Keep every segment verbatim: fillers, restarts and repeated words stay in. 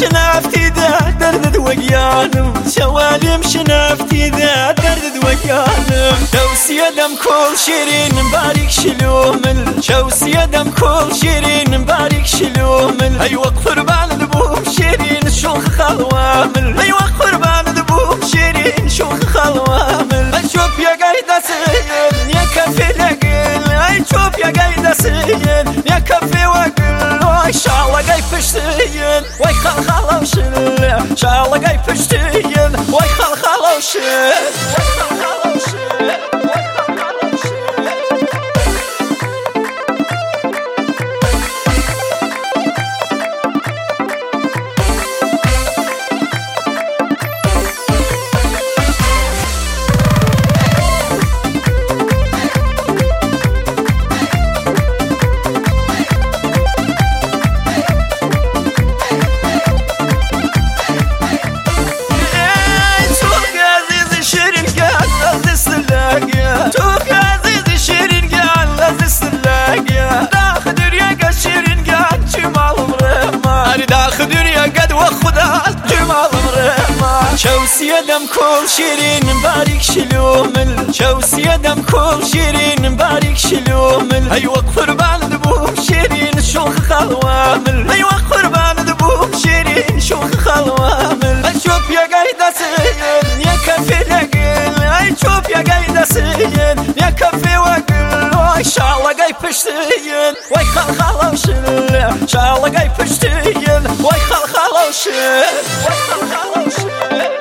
شنافتي ذا درد وقيانم شواليم شنافتي ذا درد وقيانم شوسية دم كل شيرين مبارك شلومل شوسية دم كل شيرين مبارك شلومل أيوة قربان ذبوم شيرين شوخ خلوامل أيوة قربان ذبوم شيرين شوخ خلوامل أشوف يا قايدة سيل يا كفي لقل أشوف يا قايدة سيل يا كفي وقل وإن شاء الله قاي فشتين وي خل خلوشل إن شاء الله قاي فشتين وي خل خلوشل وي خل خلوشل شوسية دم كل شيرين مبارك شلومل شوسية دم كل شيرين مبارك شلومل أيوة قربان ذبوم شيرين شوخ خلوامل أيوة قربان ذبوم شيرين شوخ خلوامل أشوف يا قايدة سيل يا كفي لقل أشوف يا قايدة سيل يا كفي وقل وإن شاء الله قاي فشتين وي خل خلوشل إن شاء الله قاي فشتين وي خل خلوشل وي خل خلوشل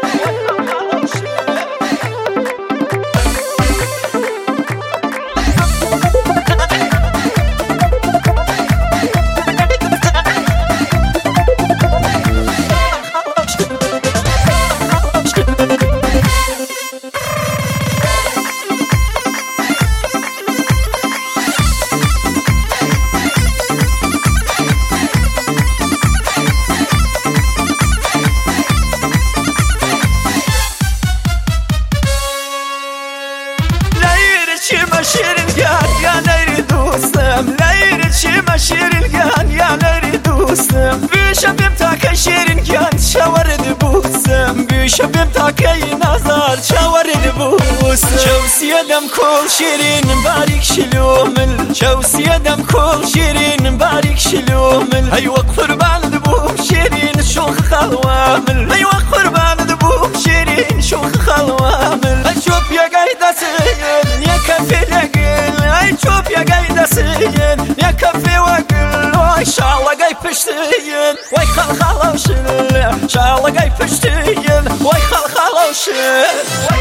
شيرين قان يا ناري دوسم لا يرتشي ما شيرين قان يا ناري دوسم بشبيب تاكي شيرين قان شاورد بوسم بشبيب تاكي نظر شاورد بوسم شوسية دم كل شيرين مبارك شلومل شوسية دم كل شيرين مبارك شلومل أيوة قربان ذبوم شيرين شوخ خلوامل أيوة قربان ذبوم شيرين شوخ خلوامل أشوف يا قايدة سيل يا كفي لقل أشوف يا قايدة سيل يا كفي وقل وإن شاء الله قاي فشتين وي خل خلوشل إن شاء الله قاي فشتين وي خل خلوشل